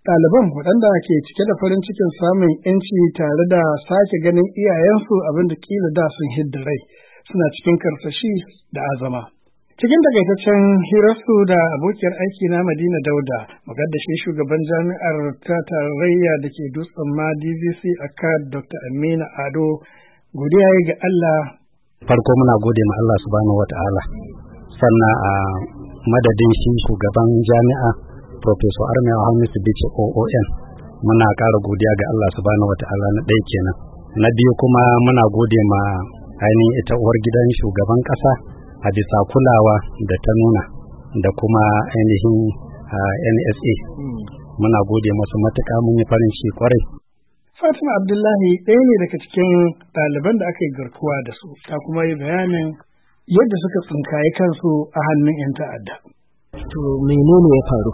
Ɗaliban waɗanda ke cike da farin cikin samun ‘yanci tare da sake ganin iyayensu abin da ƙila da sun hidda rai suna cikin karsashi da azama. Cikin takaitaccen hirarsu da abokiyar aiki na Madina Dauda, muƙaddashin shugaban jami'ar ta tarayya da ke Dutsen ma DVC Akad Dr. Aminu Ado, godiya ga Allah. Farko muna gode ma Allah subhanahu wata'ala, sannan a madadin shi shugaban jami'a Professor Armiya Hamisu Bichi OON muna ƙara godiya ga Allah subhanahu wata'ala na ɗaya kenan. Na biyu kuma muna gode ma ainihin ita uwar gidan shugaban ƙasa a bisa kulawa da ta nuna da kuma ainihin NSA. Muna gode masu matuƙa, mun yi farin ciki kwarai. Fatima Abdullahi ɗaya ne daga cikin ɗaliban da aka yi garkuwa da su, ta kuma yi bayanin yadda suka tsinkaye kansu a hannun 'yan ta'adda. To menene ya faru?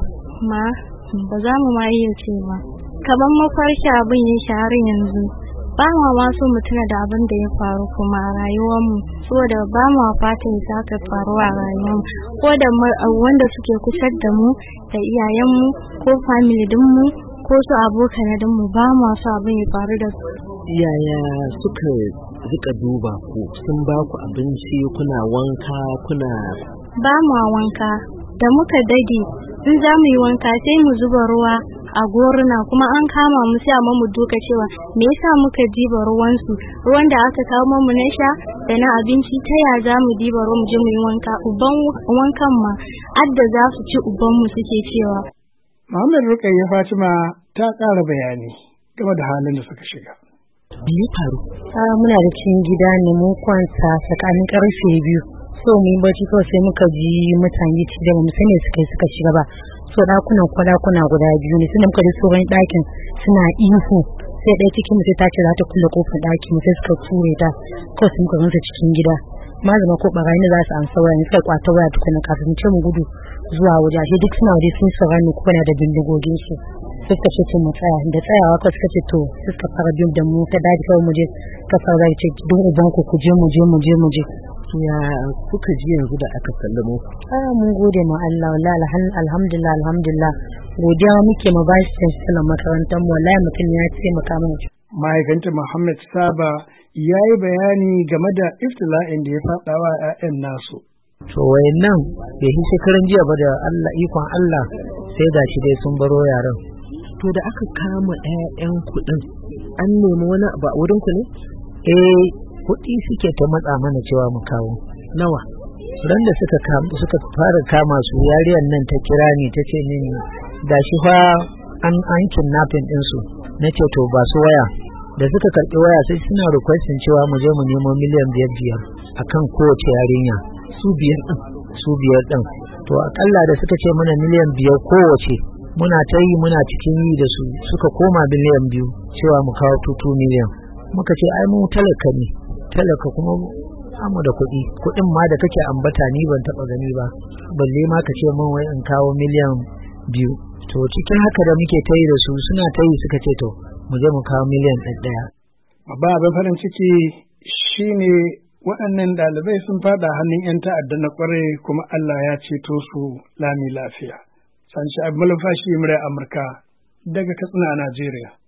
Ba za mu ma iya ce ba. Kaban mafarki abin ya har yanzu. Ba ma so mu tuna da abin da ya faru kuma a rayuwarmu, saboda ba ma fatan za ka faru a rayuwarmu, ko da wanda suke kusa da mu da iyayenmu ko family dinmu ko su abokanmu, ba ma so abin ya faru da su. Yaya suka rika duba ku? Sun ba ku abinci, kuna wanka, kuna? Ba ma wanka, da muka dage in za mu yi wanka sai mu zuba ruwa a goruna, kuma an kama mu sai amma mu duka cewa me yasa muka diba ruwan da aka kawo mu na sha da na abinci, ta ya za mu diba ruwa mu je mu yi wanka? Uban wankan ma adda za su ci uban mu suke cewa. Muhammad Rukayya Fatima ta ƙara bayani game da halin da suka shiga. Biyu faru. Muna da cikin gida ne, mun kwanta tsakanin karfe 2. So mun bacci kawai sai muka ji mutane ci da mu sani suka shiga ba. So ɗakuna guda biyu ne, suna muka ji tsoron ɗakin suna ihu, sai ɗaya cikin mu sai ta ce za ta kulle kofar ɗaki mu sai suka ture ta, kawai sai muka gansa cikin gida. Mazama ko barayi ne za su amsa waya ne, suka kwata waya tukuna kafin ce mu gudu zuwa waje, ashe duk suna waje sun sauran ne kuma da bindigogin su. Sai suka ce mu tsaya, da tsayawa kawai suka ce to sai suka fara bin da mu ta daji kawai mu je, ka fara ce don uban ku je mu je. Ya kuka ji yanzu da aka sallamo? Mun gode ma Allah, wallahi alhamdulillah. Godiya muke ma bashi chancellor makarantar mu, wallahi mutum ya ce maka mana. Mahaifinta Muhammad Saba ya yi bayani game da iftila'in da ya faɗa wa 'ya'yan nasu. To wayannan bai yi shekaran jiya ba da Allah ikon Allah sai gashi dai sun baro yaran. To da aka kama 'ya'yan kuɗin an nemi wani abu a wurin ku ne? Kuɗi suke ta matsa mana cewa mu kawo. Nawa? Ran da suka fara kama su, yariyar nan ta kira ni ta ce mini gashi fa an kidnapping din su. Nace to ba su waya. Da suka karɓi waya sai suna requesting cewa mu je mu nemo miliyan 5 akan kowace yarinya. Su biyar din. To akalla da suka ce mana miliyan 5 kowace, muna ta yi muna cikin yi da su, suka koma miliyan 2 cewa mu kawo 2 miliyan. Muka ce ai mu talaka kuma amma da kuɗin ma da kake ambata ni ban taɓa gani ba, balle ma ka ce min wai in kawo miliyan 2. To cikin haka da muke ta yi da su, suna ta yi suka ce to mu je mu kawo miliyan 1. Babba abin farin ciki shine waɗannan ɗalibai sun faɗa hannun 'yan ta'adda na ƙwarai, kuma Allah ya ceto su lami lafiya. Sanshi Abdul Fashi, Amurka daga Katsina a Najeriya.